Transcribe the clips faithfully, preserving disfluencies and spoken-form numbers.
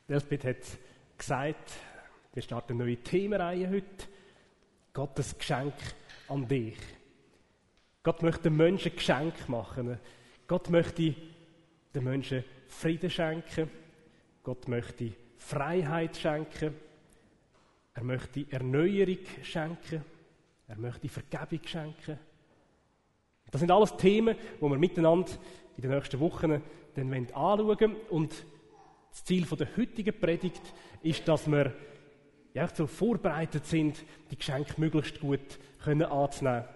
Elsbeth hat gesagt, wir starten eine neue Themenreihe heute. Gottes Geschenk an dich. Gott möchte den Menschen ein Geschenk machen. Gott möchte den Menschen Frieden schenken. Gott möchte Freiheit schenken. Er möchte Erneuerung schenken. Er möchte Vergebung schenken. Das sind alles Themen, die wir miteinander in den nächsten Wochen dann anschauen wollen. Und das Ziel der heutigen Predigt ist, dass wir ja, so vorbereitet sind, die Geschenke möglichst gut können anzunehmen.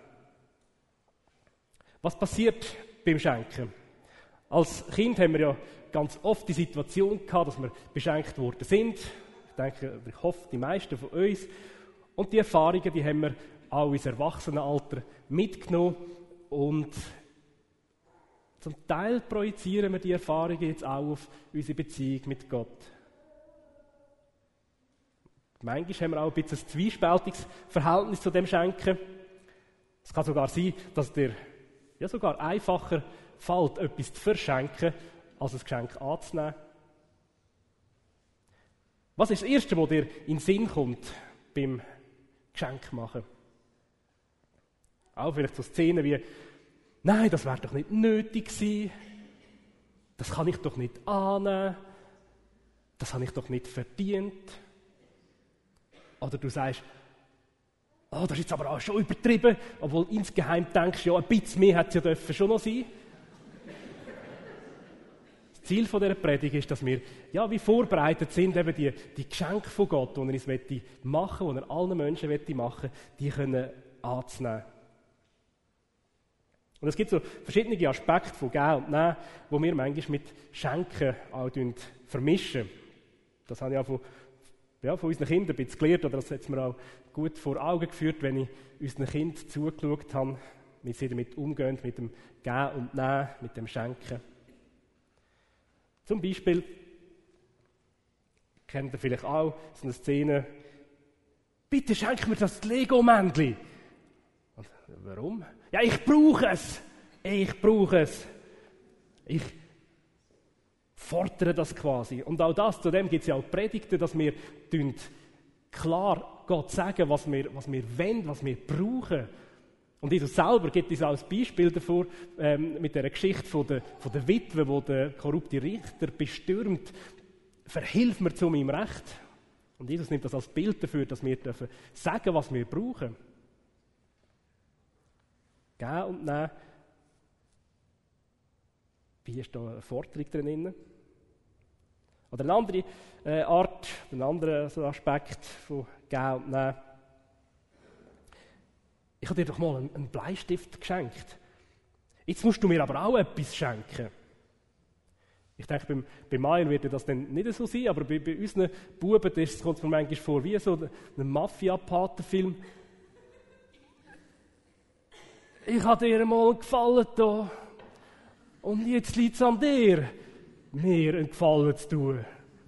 Was passiert beim Schenken? Als Kind haben wir ja ganz oft die Situation gehabt, dass wir beschenkt worden sind. Ich denke, ich hoffe, die meisten von uns. Und die Erfahrungen, die haben wir auch ins Erwachsenenalter mitgenommen. Und zum Teil projizieren wir die Erfahrungen jetzt auch auf unsere Beziehung mit Gott. Manchmal haben wir auch ein bisschen ein zwiespältiges Verhältnis zu dem Schenken. Es kann sogar sein, dass dir ja sogar einfacher fällt, etwas zu verschenken, als ein Geschenk anzunehmen. Was ist das Erste, was dir in den Sinn kommt beim Geschenk machen? Auch vielleicht so Szenen wie: Nein, das wäre doch nicht nötig gewesen. Das kann ich doch nicht annehmen. Das habe ich doch nicht verdient. Oder du sagst: Oh, das ist jetzt aber auch schon übertrieben. Obwohl insgeheim denkst du, ja, ein bisschen mehr hätte es ja schon noch sein. Das Ziel dieser Predigt ist, dass wir ja, wie vorbereitet sind, eben die, die Geschenke von Gott, die er uns machen möchte, die er allen Menschen machen möchte, die können anzunehmen. Und es gibt so verschiedene Aspekte von Geben und Nehmen, die wir manchmal mit Schenken auch vermischen. Das habe ich auch von, ja, von unseren Kindern ein bisschen gelernt, oder das hat es mir auch gut vor Augen geführt, wenn ich unseren Kindern zugeschaut habe, wie sie damit umgehen, mit dem Geben und Nehmen, mit dem Schenken. Zum Beispiel kennt ihr vielleicht auch so eine Szene: Bitte schenk mir das Lego-Männchen. Warum? Ja, ich brauche es. Ich brauche es. Ich fordere das quasi. Und auch das, zu dem gibt es ja auch Predigten, dass wir klar Gott sagen, was wir, was wir wollen, was wir brauchen. Und Jesus selber gibt uns auch ein Beispiel davor, ähm, mit der Geschichte von der, von der Witwe, wo der korrupte Richter bestürmt: Verhilf mir zu meinem Recht. Und Jesus nimmt das als Bild dafür, dass wir dürfen sagen, was wir brauchen. Geben und nehmen. Wie ist da eine Forderung drin? Oder eine andere äh, Art, ein anderer so Aspekt von Geben und Nehmen. Ich habe dir doch mal einen, einen Bleistift geschenkt. Jetzt musst du mir aber auch etwas schenken. Ich denke, beim, bei Meier wird das dann nicht so sein, aber bei, bei unseren Buben das kommt es mir manchmal vor wie so ein Mafia-Patenfilm. Ich habe dir mal gefallen da. Und jetzt liegt es an dir, mir einen Gefallen zu tun.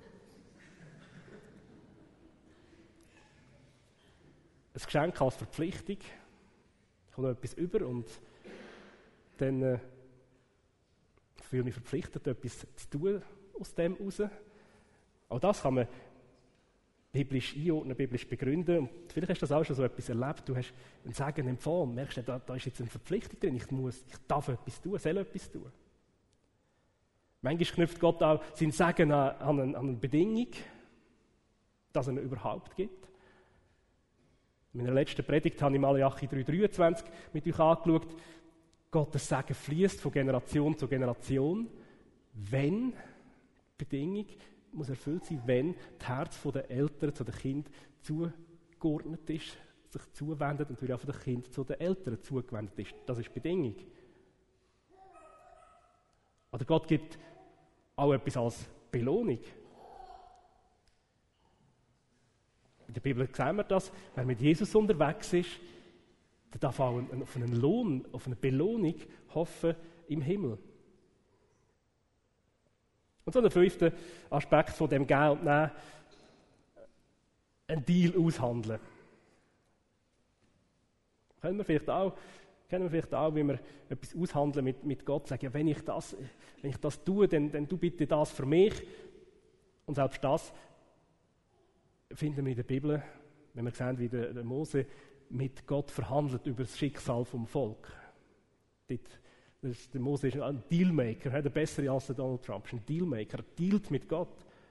Ein Geschenk als Verpflichtung. Ich habe noch etwas über und dann äh, fühle ich mich verpflichtet, etwas zu tun aus dem heraus. Auch das kann man biblisch einordnen, biblisch begründen. Und vielleicht hast du das auch schon so etwas erlebt. Du hast ein Segen empfangen und merkst, da, da ist jetzt eine Verpflichtung drin. Ich, muss, ich darf etwas tun, soll etwas tun. Manchmal knüpft Gott auch sein Segen an, an, eine, an eine Bedingung, dass er ihn überhaupt gibt. In meiner letzten Predigt habe ich Malachi drei dreiundzwanzig mit euch angeschaut. Gottes Segen fließt von Generation zu Generation, wenn, Bedingung, muss erfüllt sein, wenn das Herz der Eltern zu den Kindern zugeordnet ist, sich zuwendet und natürlich auch von den Kindern zu den Eltern zugewendet ist. Das ist die Bedingung. Oder Gott gibt auch etwas als Belohnung. In der Bibel sehen wir das, wer mit Jesus unterwegs ist, der darf auch auf einen Lohn, auf eine Belohnung hoffen im Himmel. Und so der fünfte Aspekt von dem Geben und Nehmen: einen Deal aushandeln. Können wir vielleicht auch, kennen wir vielleicht auch, wie wir etwas aushandeln mit, mit Gott, sagen, ja, wenn ich das, wenn ich das tue, dann, dann tu bitte das für mich. Und selbst das finden wir in der Bibel, wenn wir sehen, wie der, der Mose mit Gott verhandelt über das Schicksal vom Volk. Dort, das ist, der Mose ist ein Dealmaker, der bessere als der Donald Trump. Er ist ein Dealmaker, er dealt mit Gott.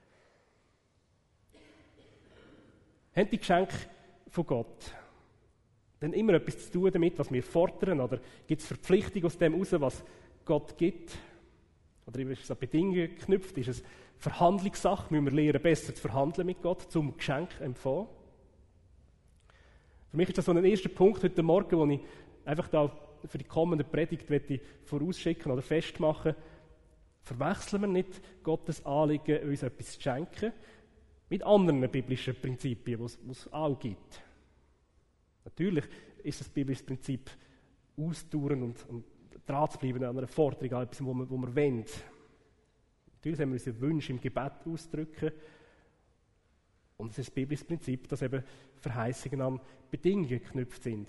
Haben die Geschenke von Gott denn immer etwas zu tun damit, was wir fordern? Oder gibt es Verpflichtung aus dem heraus, was Gott gibt? Oder ist es an Bedingungen geknüpft? Ist es Verhandlungssache? Müssen wir lernen, besser zu verhandeln mit Gott, zum Geschenk empfangen? Für mich ist das so ein erster Punkt heute Morgen, wo ich einfach da für die kommende Predigt vorausschicken oder festmachen. Verwechseln wir nicht Gottes Anliegen, uns etwas zu schenken, mit anderen biblischen Prinzipien, die es auch gibt. Natürlich ist das biblische Prinzip ausdauern und, und dran zu bleiben an einer Forderung, an etwas, wo wir, wo wir wollen. Natürlich haben wir unsere Wünsche im Gebet ausdrücken. Und es ist das biblische Prinzip, dass eben Verheißungen an Bedingungen geknüpft sind.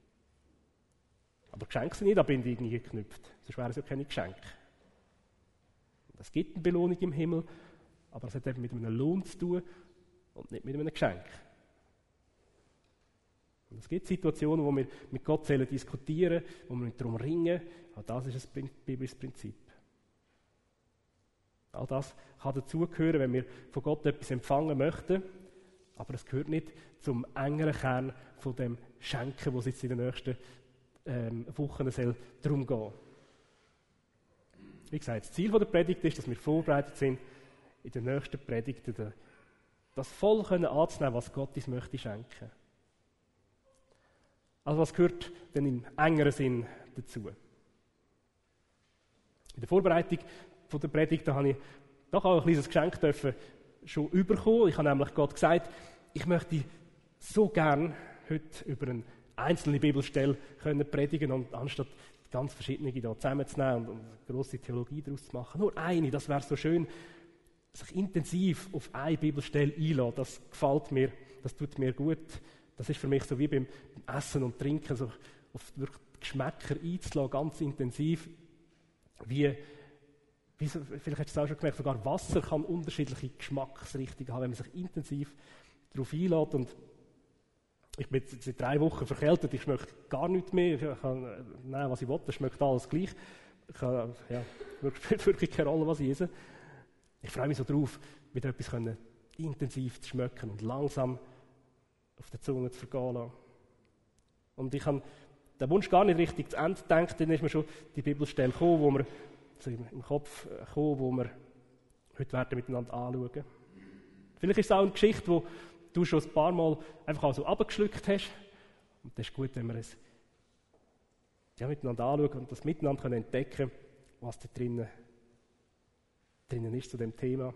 Aber Geschenke sind nicht an Bedingungen geknüpft, sonst wären es ja keine Geschenke. Es gibt eine Belohnung im Himmel, aber es hat eben mit einem Lohn zu tun und nicht mit einem Geschenk. Und es gibt Situationen, wo wir mit Gott diskutieren, wo wir darum ringen. Auch das ist ein biblisches Prinzip. All das kann dazugehören, wenn wir von Gott etwas empfangen möchten, aber es gehört nicht zum engeren Kern von dem Schenken, wo es jetzt in den nächsten ähm, Wochen soll darum gehen. Wie gesagt, das Ziel der Predigt ist, dass wir vorbereitet sind, in den nächsten Predigten das voll können anzunehmen, was Gott uns möchte schenken. Also was gehört denn im engeren Sinn dazu? In der Vorbereitung von der Predigt da habe ich doch auch ein kleines Geschenk dürfen schon bekommen. Ich habe nämlich Gott gesagt, ich möchte so gern heute über eine einzelne Bibelstelle können predigen und anstatt ganz verschiedene da zusammenzunehmen und, und eine grosse Theologie daraus zu machen. Nur eine, das wäre so schön, sich intensiv auf eine Bibelstelle einlassen. Das gefällt mir, das tut mir gut. Das ist für mich so wie beim Essen und Trinken, so auf wirklich die Geschmäcker einzulassen, ganz intensiv. Wie, wie so, vielleicht hast du es auch schon gemerkt, sogar Wasser kann unterschiedliche Geschmacksrichtungen haben, wenn man sich intensiv darauf einlässt. Und ich bin jetzt seit drei Wochen verkältet, ich schmecke gar nichts mehr. Ich kann nehmen, was ich will, es schmeckt alles gleich. Ich kann, ja, spielt wirklich keine Rolle, was ich esse. Ich freue mich so drauf, wieder etwas können, intensiv zu schmecken und langsam auf der Zunge zu vergehen lassen. Und ich habe den Wunsch gar nicht richtig zu Ende gedacht, dann ist mir schon die Bibelstelle gekommen, wo wir, also im Kopf gekommen, wo wir heute werden miteinander anschauen. Vielleicht ist es auch eine Geschichte, die du schon ein paar Mal einfach auch so abgeschluckt hast. Und das ist gut, wenn wir es ja, miteinander anschauen und das miteinander können entdecken, was da drinnen, drinnen ist zu dem Thema.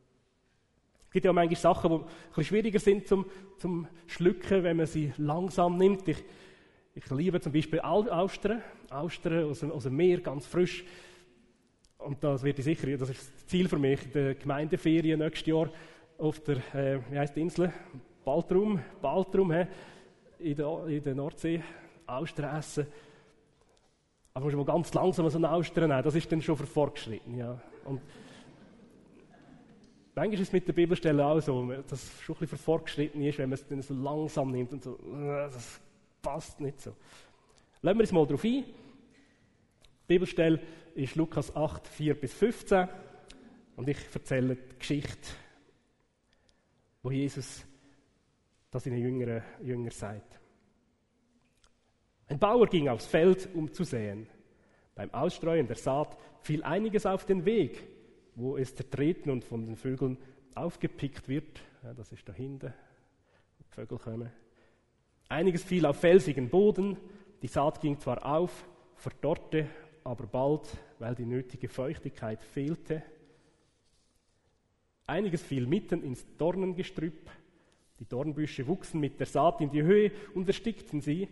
Es gibt ja auch manchmal Sachen, die ein bisschen schwieriger sind zum, zum Schlucken, wenn man sie langsam nimmt. Ich, ich liebe zum Beispiel Austern, Austern aus, aus dem Meer, ganz frisch. Und das wird sicher, das ist das Ziel für mich, in der Gemeindeferien nächstes Jahr auf der, äh, wie heisst die Insel? Baltrum, Baltrum, he, in, der, in der Nordsee, Austern essen. Aber man muss mal ganz langsam so eine Austern nehmen, das ist dann schon für fortgeschritten, ja. Und manchmal ist es mit der Bibelstelle auch so, dass es schon ein bisschen für fortgeschritten ist, wenn man es dann so langsam nimmt und so, das passt nicht so. Lassen wir uns mal darauf ein. Die Bibelstelle ist Lukas acht, vier bis fünfzehn und ich erzähle die Geschichte, wo Jesus das seinen Jüngern, Jüngern sagt. Ein Bauer ging aufs Feld, um zu säen. Beim Ausstreuen der Saat fiel einiges auf den Weg, wo es zertreten und von den Vögeln aufgepickt wird. Ja, das ist da hinten, wo die Vögel kommen. Einiges fiel auf felsigen Boden. Die Saat ging zwar auf, verdorrte, aber bald, weil die nötige Feuchtigkeit fehlte. Einiges fiel mitten ins Dornengestrüpp. Die Dornbüsche wuchsen mit der Saat in die Höhe und erstickten sie.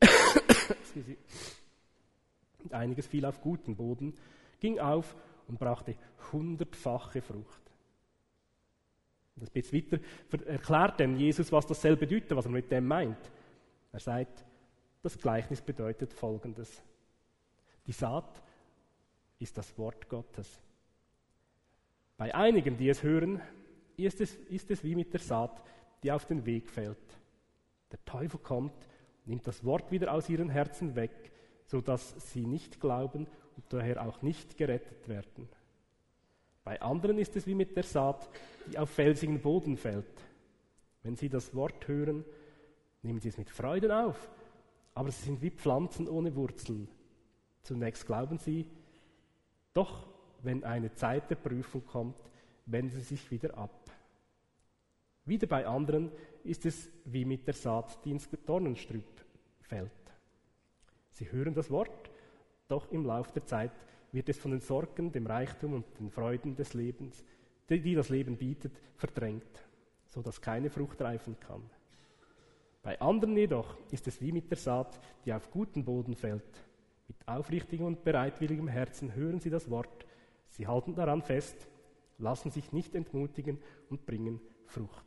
Und einiges fiel auf guten Boden, ging auf und brachte hundertfache Frucht. Und ein bisschen weiter erklärt dann Jesus, was das soll bedeuten, was er mit dem meint. Er sagt, das Gleichnis bedeutet Folgendes. Die Saat ist das Wort Gottes. Bei einigen, die es hören, ist es, ist es wie mit der Saat, die auf den Weg fällt. Der Teufel kommt, nimmt das Wort wieder aus ihren Herzen weg, sodass sie nicht glauben und daher auch nicht gerettet werden. Bei anderen ist es wie mit der Saat, die auf felsigen Boden fällt. Wenn sie das Wort hören, nehmen sie es mit Freuden auf, aber sie sind wie Pflanzen ohne Wurzeln. Zunächst glauben sie, doch wenn eine Zeit der Prüfung kommt, wenden sie sich wieder ab. Wieder bei anderen ist es wie mit der Saat, die ins Dornenstrüpp fällt. Sie hören das Wort, doch im Lauf der Zeit wird es von den Sorgen, dem Reichtum und den Freuden des Lebens, die das Leben bietet, verdrängt, sodass keine Frucht reifen kann. Bei anderen jedoch ist es wie mit der Saat, die auf guten Boden fällt. Mit aufrichtigem und bereitwilligem Herzen hören sie das Wort, sie halten daran fest, lassen sich nicht entmutigen und bringen Frucht.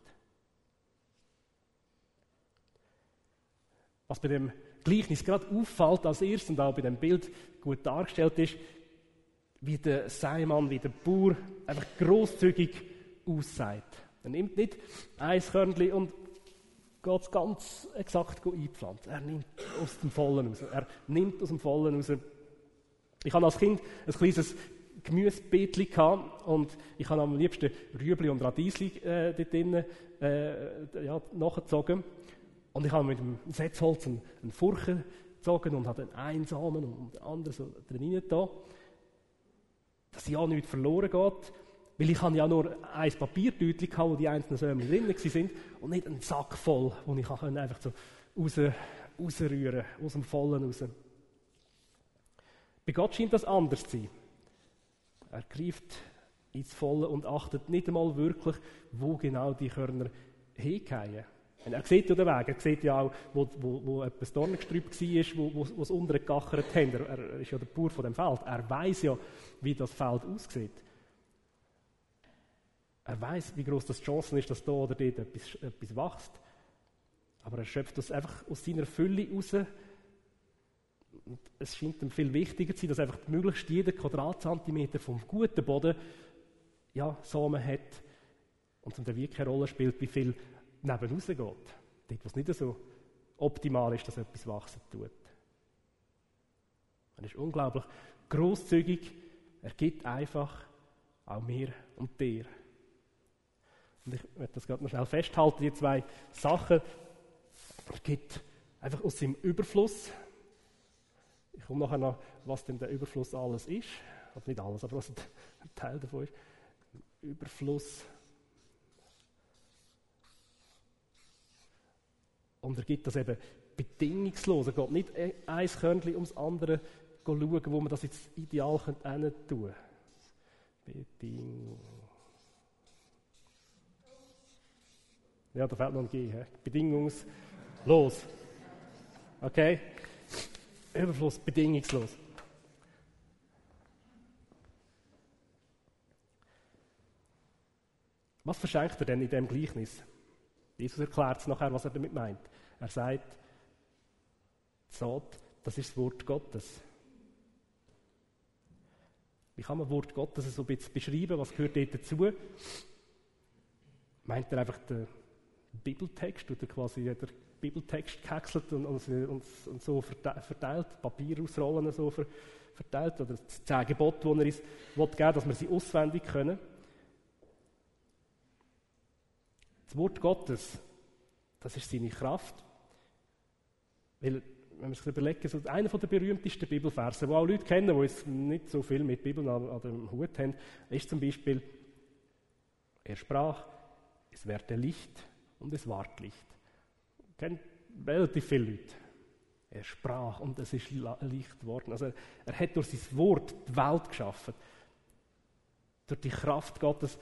Was bei dem Gleichnis gerade auffällt als erstes und auch bei dem Bild gut dargestellt ist, wie der Seimann, wie der Bauer einfach grosszügig aussagt. Er nimmt nicht ein Körnchen und geht es ganz exakt einpflanzen. Er nimmt aus dem Vollen raus. Er nimmt aus dem Vollen raus. Ich hatte als Kind ein kleines Gemüsebeetchen gehabt und ich habe am liebsten Rüebli und Radiesli äh, dort drinnen äh, ja, nachgezogen. Und ich habe mit dem Setzholz einen, einen Furchen gezogen und habe den einen Samen und den anderen so drin da, dass ja nichts verloren geht, weil ich habe ja nur ein Papiertütchen gehabt, wo die einzelnen Sämen drin waren und nicht einen Sack voll, wo ich einfach so raus, rausrühren kann, aus dem Vollen raus. Bei Gott scheint das anders zu sein. Er greift ins Volle und achtet nicht einmal wirklich, wo genau die Körner hingehen. Er sieht ja den Weg, er sieht ja auch, wo, wo, wo etwas Dornengestrüpp war, wo, wo, wo es unten gegachert haben. Er, er ist ja der Bauer von dem Feld. Er weiß ja, wie das Feld aussieht. Er weiß, wie groß das die Chance ist, dass da oder dort etwas, etwas wächst. Aber er schöpft das einfach aus seiner Fülle raus. Und es scheint ihm viel wichtiger zu sein, dass einfach möglichst jeder Quadratzentimeter vom guten Boden ja, Samen hat. Und dann wirklich eine Rolle spielt, wie viel neben raus geht. Dort, wo es nicht so optimal ist, dass etwas wachsen tut. Er ist unglaublich grosszügig. Er gibt einfach auch mir und dir. Und ich möchte das gerade noch schnell festhalten, die zwei Sachen. Er gibt einfach aus seinem Überfluss. Ich komme nachher noch, was denn der Überfluss alles ist. Also nicht alles, aber was ein Teil davon ist. Überfluss. Und er gibt das eben bedingungslos. Er geht nicht ein Körnchen ums andere schauen, wo man das jetzt ideal tun könnte. Bedingung. Ja, da fällt noch ein G. He? Bedingungslos. Okay? Überfluss, bedingungslos. Was verschenkt er denn in diesem Gleichnis? Jesus erklärt es nachher, was er damit meint. Er sagt, die Saat, das ist das Wort Gottes. Wie kann man das Wort Gottes so ein bisschen beschreiben? Was gehört dort dazu? Meint er einfach den Bibeltext oder quasi der Bibeltext gehäckselt und, und, und, und so verteilt, Papier ausrollen so verteilt, oder das zehn Gebote, die er uns geben will, dass wir sie auswendig können? Das Wort Gottes, das ist seine Kraft. Weil, wenn wir sich überlegen, so einer der berühmtesten Bibelverse, die auch Leute kennen, die jetzt nicht so viel mit Bibeln an, an dem Hut haben, ist zum Beispiel, er sprach, es werde Licht und es ward Licht. Kennen relativ viele Leute. Er sprach und es ist Licht geworden. Also er, er hat durch sein Wort die Welt geschaffen. Durch die Kraft Gottes.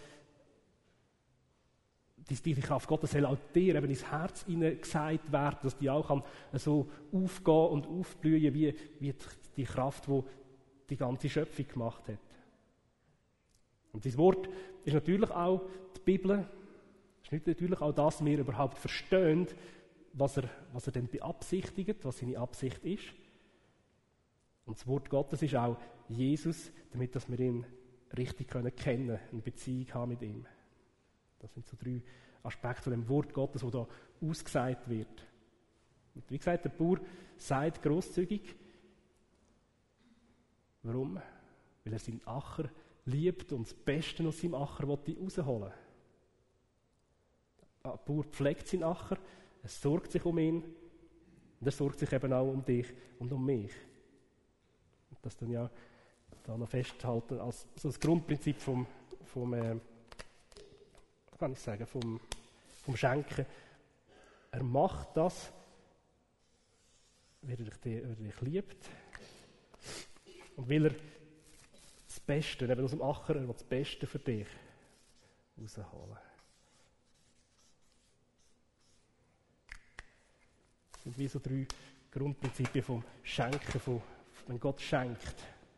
Diese Kraft Gottes soll auch dir eben ins Herz hineingesagt werden, dass die auch kann so aufgehen und aufblühen, wie, wie die Kraft, die die ganze Schöpfung gemacht hat. Und dieses Wort ist natürlich auch die Bibel. Es ist natürlich auch das, dass wir überhaupt verstehen, was er, was er denn beabsichtigt, was seine Absicht ist. Und das Wort Gottes ist auch Jesus, damit dass wir ihn richtig kennen können, eine Beziehung haben mit ihm. Das sind so drei Aspekte von dem Wort Gottes, das da ausgesagt wird. Und wie gesagt, der Bauer sagt grosszügig. Warum? Weil er seinen Acker liebt und das Beste aus seinem Acker rausholen will. Der Bauer pflegt seinen Acker, er sorgt sich um ihn und er sorgt sich eben auch um dich und um mich. Und das dann ja da noch festhalten als so das Grundprinzip vom, vom äh, kann ich sagen, vom, vom Schenken. Er macht das, weil er dich, weil er dich liebt und weil er das Beste, eben aus dem Acker, er will das Beste für dich rausholen. Das sind wie so drei Grundprinzipien vom Schenken, von, wenn Gott schenkt.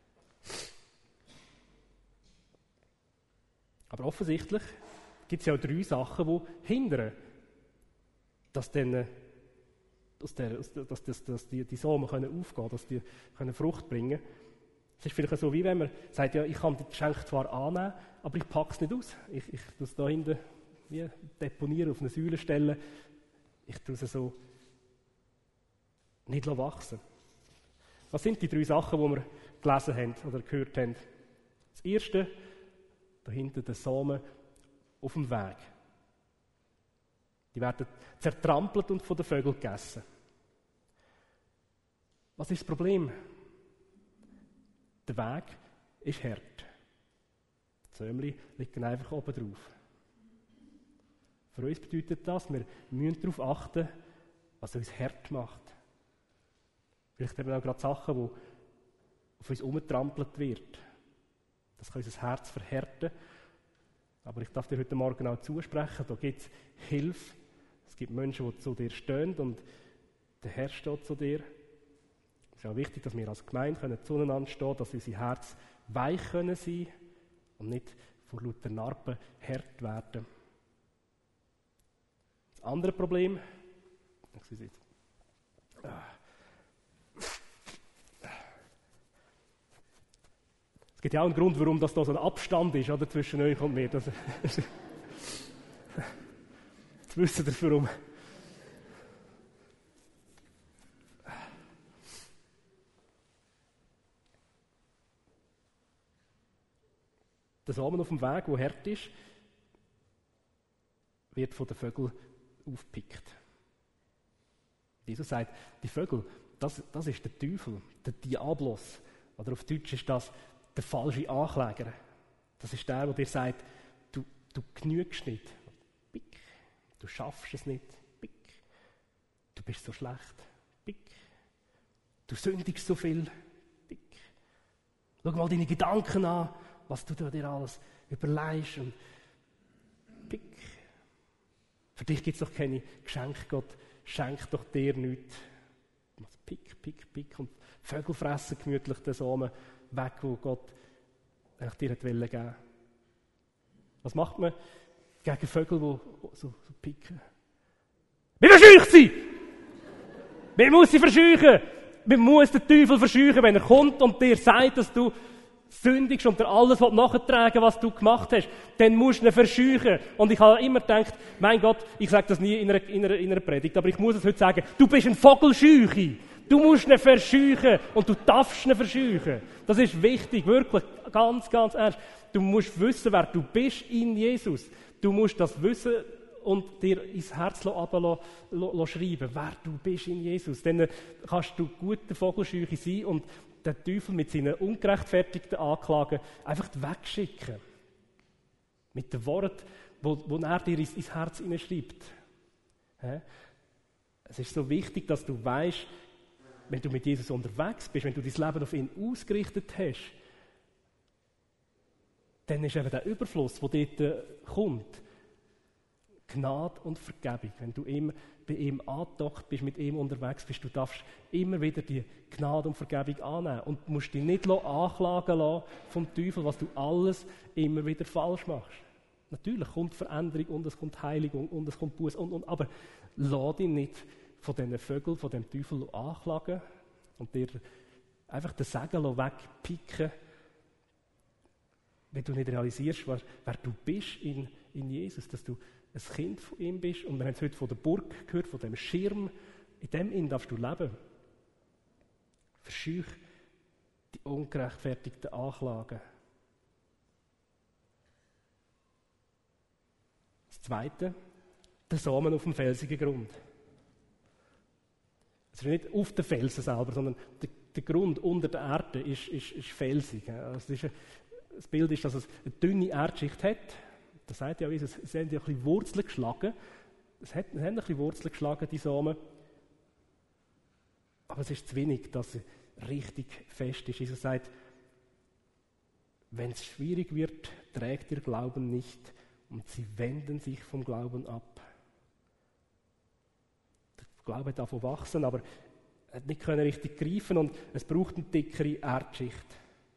Aber offensichtlich gibt es ja auch drei Sachen, die hindern, dass, dann, aus der, dass, dass, dass die, die Samen können aufgehen können, dass die können Frucht bringen können. Es ist vielleicht so, wie wenn man sagt, ja, ich kann das Geschenk zwar annehmen, aber ich packe es nicht aus. Ich, ich tue es da hinten wie deponieren, auf eine Säule stellen. Ich tue es so nicht wachsen. Was sind die drei Sachen, die wir gelesen haben oder gehört haben? Das erste, da hinten der Samen auf dem Weg. Die werden zertrampelt und von den Vögeln gegessen. Was ist das Problem? Der Weg ist hart. Die Sämli liegen einfach oben drauf. Für uns bedeutet das, wir müssen darauf achten, was uns hart macht. Vielleicht haben wir auch gerade Sachen, die auf uns umgetrampelt wird. Das kann unser Herz verhärten. Aber ich darf dir heute Morgen auch zusprechen, da gibt es Hilfe. Es gibt Menschen, die zu dir stehen und der Herr steht zu dir. Es ist auch wichtig, dass wir als Gemeinde können zueinander stehen, dass unser Herz weich können sein und nicht vor lauter Narben hart werden. Das andere Problem, es gibt ja auch einen Grund, warum das da so ein Abstand ist, oder, zwischen euch und mir. Das, jetzt wisst ihr, warum. Der Samen auf dem Weg, der hart ist, wird von den Vögeln aufgepickt. Jesus sagt, die Vögel, das, das ist der Teufel, der Diabolos. Oder auf Deutsch ist das der falsche Ankläger. Das ist der, der dir sagt, du, du genügst nicht. Pick. Du schaffst es nicht. Pick. Du bist so schlecht. Pick. Du sündigst so viel. Pick. Schau mal deine Gedanken an, was du dir alles überlegst. Und pick. Für dich gibt es doch keine Geschenke. Gott schenkt doch dir nichts. Pick, pick, pick. Und Vögel fressen gemütlich den Samen weg, wo Gott eigentlich dir geben wollte. Was macht man gegen Vögel, die so, so picken? Wir verscheuchen sie! Man muss sie verscheuchen! Man muss den Teufel verscheuchen, wenn er kommt und dir sagt, dass du sündigst und dir alles nachtragen, was du gemacht hast, dann musst du ihn verscheuchen. Und ich habe immer gedacht, mein Gott, ich sage das nie in einer, in einer, in einer Predigt, aber ich muss es heute sagen, du bist ein Vogelscheuche. Du musst ihn verscheuchen und du darfst ihn verscheuchen. Das ist wichtig, wirklich, ganz, ganz ernst. Du musst wissen, wer du bist in Jesus. Du musst das wissen und dir ins Herz schreiben, wer du bist in Jesus. Dann kannst du guter Vogelscheuche sein und den Teufel mit seinen ungerechtfertigten Anklagen einfach wegschicken. Mit den Worten, wo, wo er dir ins, ins Herz hineinschreibt. Es ist so wichtig, dass du weißt, wenn du mit Jesus unterwegs bist, wenn du dein Leben auf ihn ausgerichtet hast, dann ist eben der Überfluss, der dort kommt, Gnade und Vergebung. Wenn du immer bei ihm angedockt bist, mit ihm unterwegs bist, du darfst immer wieder die Gnade und Vergebung annehmen und musst dich nicht anklagen lassen vom Teufel, was du alles immer wieder falsch machst. Natürlich kommt Veränderung und es kommt Heiligung und es kommt Buß und, und, aber lass dich nicht von diesen Vögeln, von dem Teufel anklagen und dir einfach den Segen wegpicken, wenn du nicht realisierst, wer, wer du bist in, in Jesus, dass du ein Kind von ihm bist. Und wir haben es heute von der Burg gehört, von dem Schirm. In dem Innen darfst du leben. Verscheuch die ungerechtfertigten Anklagen. Das Zweite, der Samen auf dem felsigen Grund. Es ist nicht auf den Felsen selber, sondern der, der Grund unter der Erde ist, ist, ist felsig. Also ist ein, das Bild ist, dass es eine dünne Erdschicht hat. Das sagt ja, es haben ja ein bisschen Wurzeln geschlagen. Es hat, es haben ein bisschen Wurzeln geschlagen, die Samen. Aber es ist zu wenig, dass es richtig fest ist. Jesus sagt, wenn es schwierig wird, trägt ihr Glauben nicht. Und sie wenden sich vom Glauben ab. Der Glaube hat davon wachsen, aber er hat nicht richtig greifen und es braucht eine dickere Erdschicht.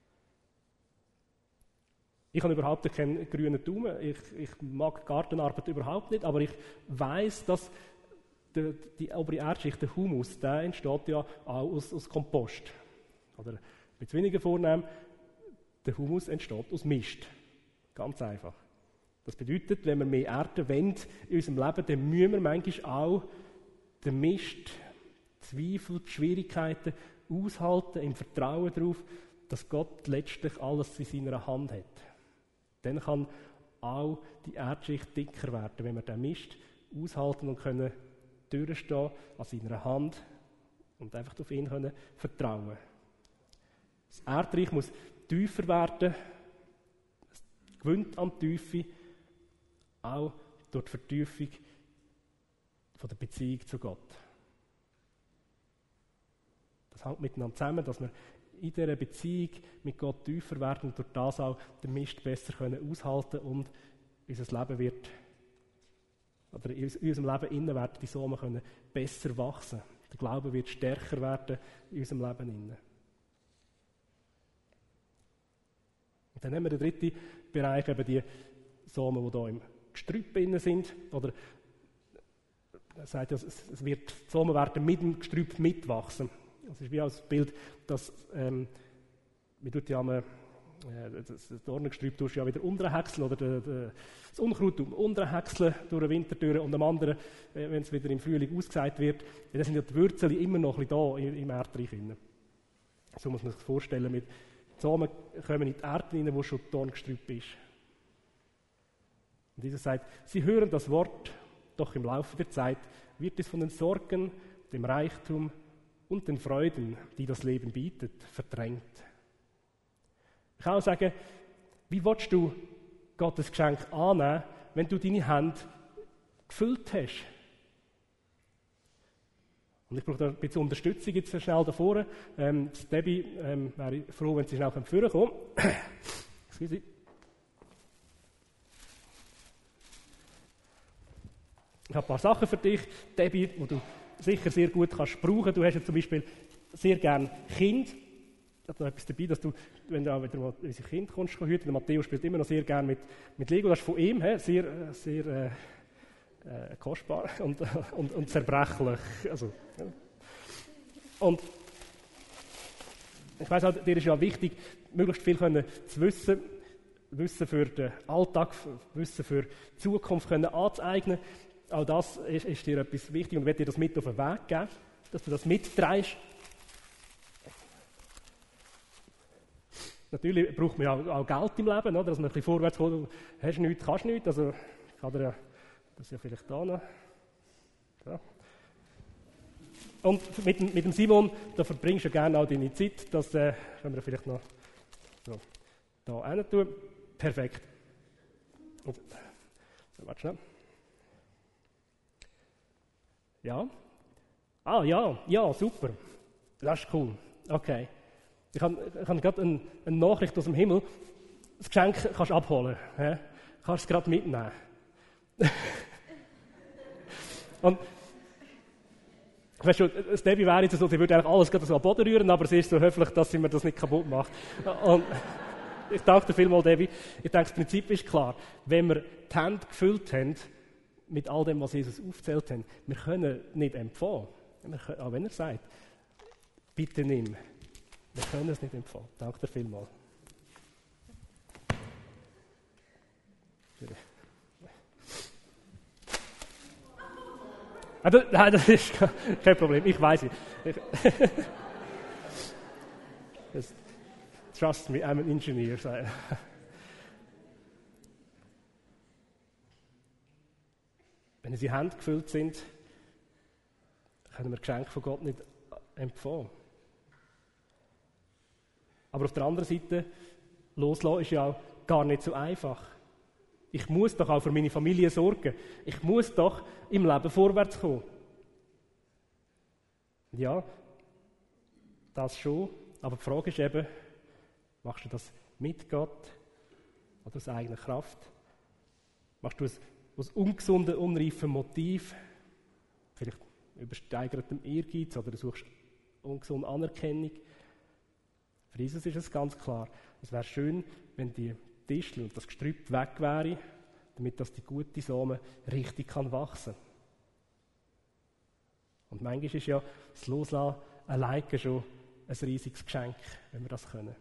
Ich habe überhaupt keinen grünen Daumen. Ich, ich mag Gartenarbeit überhaupt nicht, aber ich weiß, dass die, die obere Erdschicht, der Humus, der entsteht ja auch aus, aus Kompost. Oder mit weniger vornehm, der Humus entsteht aus Mist. Ganz einfach. Das bedeutet, wenn wir mehr Erde wollen in unserem Leben, dann müssen wir manchmal auch den Mist, Zweifel, die Schwierigkeiten aushalten, im Vertrauen darauf, dass Gott letztlich alles in seiner Hand hat. Dann kann auch die Erdschicht dicker werden, wenn wir den Mist aushalten und können durchstehen an seiner Hand und einfach auf ihn können vertrauen. Das Erdreich muss tiefer werden, es gewinnt an Tiefe, auch durch die Vertiefung von der Beziehung zu Gott. Das hängt miteinander zusammen, dass wir in dieser Beziehung mit Gott tiefer werden und durch das auch den Mist besser können aushalten und unser Leben wird, oder in unserem Leben innen werden die Samen können besser wachsen. Der Glaube wird stärker werden in unserem Leben innen. Und dann haben wir den dritten Bereich, eben die Samen, die hier im Gestrüpp innen sind, oder er sagt ja, es wird, die Samen werden mit dem Gestrüpp mitwachsen. Das ist wie als Bild, dass ähm, man tut ja äh, das Dornengestrüpp tust ja wieder unterhäckseln oder de, de, das Unkraut unterhäckseln durch den Winter durch und am anderen, äh, wenn es wieder im Frühling ausgesät wird, dann sind ja die Wurzeln immer noch ein bisschen da im, im Erdreich innen. So muss man sich das vorstellen. Mit die Samen kommen in die Erde rein, wo schon Dornengestrüpp ist. Und Jesus sagt, sie hören das Wort, doch im Laufe der Zeit wird es von den Sorgen, dem Reichtum und den Freuden, die das Leben bietet, verdrängt. Ich kann auch sagen, wie willst du Gottes Geschenk annehmen, wenn du deine Hände gefüllt hast? Und ich brauche da ein bisschen Unterstützung jetzt schnell da vorne. Ähm, Debbie ähm, wäre froh, wenn sie schnell vorne kommen können. Excuse. Ich habe ein paar Sachen für dich, Debbie, die du sicher sehr gut kannst brauchen. Du hast ja zum Beispiel sehr gerne Kind. Ich habe noch etwas dabei, dass du, wenn du auch wieder mal unsere Kind kommst, hüten. Der Matteo spielt immer noch sehr gerne mit, mit Lego. Das ist von ihm, he? sehr, sehr äh, äh, kostbar und, und, und zerbrechlich. Also, ja. Und ich weiss auch, dir ist ja wichtig, möglichst viel können zu wissen, Wissen für den Alltag, Wissen für die Zukunft können anzueignen. Auch das ist, ist dir etwas wichtig und ich werde dir das mit auf den Weg geben, dass du das mitträgst. Natürlich braucht man auch, auch Geld im Leben, oder? Dass man ein bisschen vorwärts kommt. Du hast nichts, kannst nichts. Also, ich kann dir ja, das ist ja vielleicht da noch. So. Und mit, mit dem Simon, da verbringst du gerne auch deine Zeit. Das äh, können wir vielleicht noch so, da hin tun. Perfekt. Und, so, warte schnell. Ja? Ah, ja, ja, super. Das ist cool. Okay. Ich habe, ich habe gerade eine, eine Nachricht aus dem Himmel. Das Geschenk kannst du abholen. He? Kannst es gerade mitnehmen. Und weißt du, das Debbie wäre jetzt so, sie würde eigentlich alles gerade so am Boden rühren, aber sie ist so höflich, dass sie mir das nicht kaputt macht. Und ich danke dir vielmals, Debbie. Ich denke, das Prinzip ist klar. Wenn wir die Hände gefüllt haben, mit all dem, was Jesus aufgezählt hat, wir können nicht empfangen. Wir können, auch wenn er sagt, bitte nimm. Wir können es nicht empfangen. Danke dir vielmals. Ah, das, nein, das ist kein Problem, ich weiß es. Ich, trust me, I'm an engineer. Wenn unsere Hände gefüllt sind, können wir Geschenke von Gott nicht empfangen. Aber auf der anderen Seite, loslassen ist ja auch gar nicht so einfach. Ich muss doch auch für meine Familie sorgen. Ich muss doch im Leben vorwärts kommen. Ja, das schon. Aber die Frage ist eben, machst du das mit Gott oder aus eigener Kraft? Machst du es aus ungesundem, unreifem Motiv? Vielleicht übersteigertem Ehrgeiz oder du suchst ungesunde Anerkennung? Für Jesus ist es ganz klar, es wäre schön, wenn die Distel und das Gestrüpp weg wäre, damit das die gute Samen richtig kann wachsen. Und manchmal ist ja das Loslassen alleine schon ein riesiges Geschenk, wenn wir das können.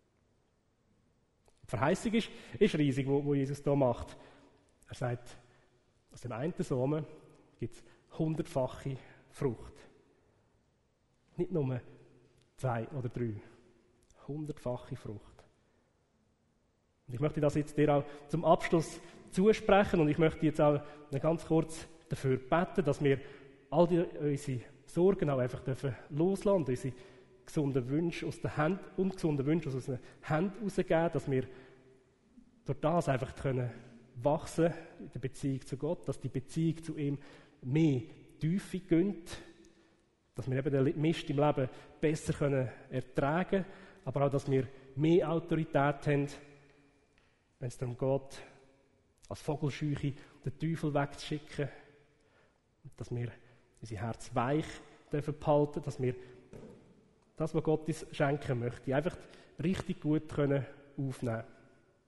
Die Verheißung ist, ist riesig, wo, wo Jesus da macht. Er sagt, aus dem einen Samen gibt es hundertfache Frucht. Nicht nur zwei oder drei. Hundertfache Frucht. Und ich möchte das jetzt dir auch zum Abschluss zusprechen und ich möchte jetzt auch ganz kurz dafür beten, dass wir all die, unsere Sorgen auch einfach dürfen loslassen und unsere gesunden Wünsche aus den Händen, ungesunden Wünsche aus unseren Händen rausgeben, dass wir durch das einfach können wachsen in der Beziehung zu Gott, dass die Beziehung zu ihm mehr Tiefe gönnt, dass wir eben den Mist im Leben besser können ertragen können, aber auch, dass wir mehr Autorität haben, wenn es darum geht, als Vogelscheuche den Teufel wegzuschicken, dass wir unser Herz weich dürfen behalten, dass wir das, was Gott uns schenken möchte, einfach richtig gut können aufnehmen können.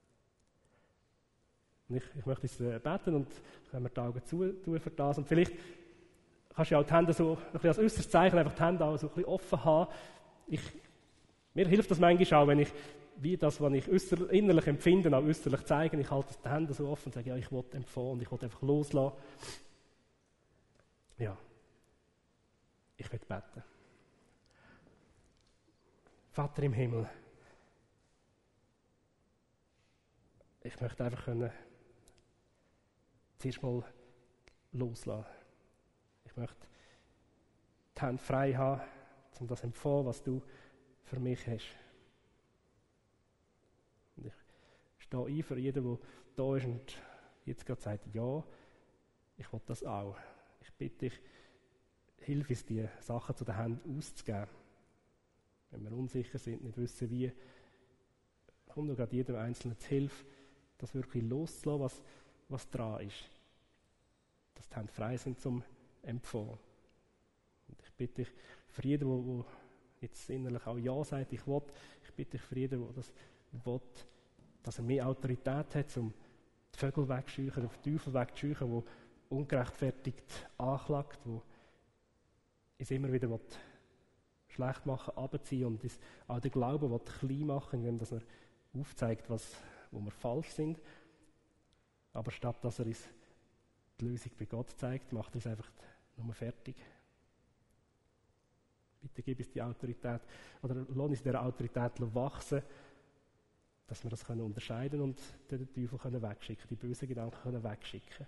Ich, ich möchte jetzt äh, beten und können wir die Augen zutun für das. Und vielleicht kannst du ja auch die Hände so, ein bisschen als äußeres Zeichen, einfach die Hände auch so ein bisschen offen haben. Ich, mir hilft das manchmal auch, wenn ich wie das, was ich äußer, innerlich empfinde, auch äußerlich zeige. Ich halte die Hände so offen und sage, ja, ich will empfangen und ich will einfach loslassen. Ja, ich will beten. Vater im Himmel, ich möchte einfach können, zuerst mal loslassen. Ich möchte die Hände frei haben, um das zu empfangen, was du für mich hast. Und ich stehe ein für jeden, der da ist und jetzt gerade sagt, ja, ich will das auch. Ich bitte dich, hilf uns, die Sachen zu den Händen auszugeben. Wenn wir unsicher sind, nicht wissen wie, komm doch gerade jedem Einzelnen zu Hilfe, das wirklich loszulassen, was, was dran ist. Dass die Hände frei sind zum Empfangen. Und ich bitte dich, für jeden, der, der jetzt innerlich auch Ja sagt, ich will, ich bitte dich für jeden, der das will, dass er mehr Autorität hat, um die Vögel wegzuscheuchen, den Teufel wegzuscheuchen, der ungerechtfertigt anklagt, der es immer wieder will, schlecht machen, runterziehen und uns auch den Glauben will, klein machen, indem er aufzeigt, was, wo wir falsch sind. Aber statt dass er uns die Lösung bei Gott zeigt, macht er es einfach nur fertig. Bitte gib uns die Autorität, oder lass uns in dieser Autorität wachsen, dass wir das können unterscheiden und den Teufel können wegschicken, die bösen Gedanken können wegschicken.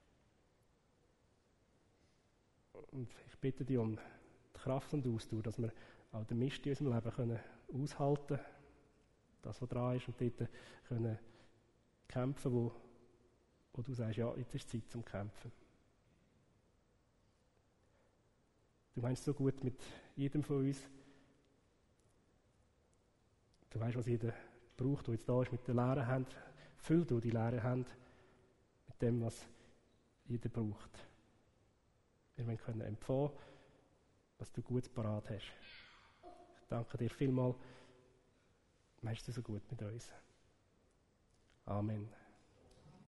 Und ich bitte dich um die Kraft und Ausdauer, dass wir auch den Mist in unserem Leben können aushalten können, das, was dran ist, und dort können kämpfen, wo, wo du sagst, ja, jetzt ist Zeit zum Kämpfen. Du meinst so gut mit jedem von uns. Du weißt, was jeder braucht, der jetzt da ist, mit der leeren Hand. Füll du die leere Hand mit dem, was jeder braucht. Wir wollen können empfangen, was du gut parat hast. Ich danke dir vielmals. Meinst du so gut mit uns. Amen.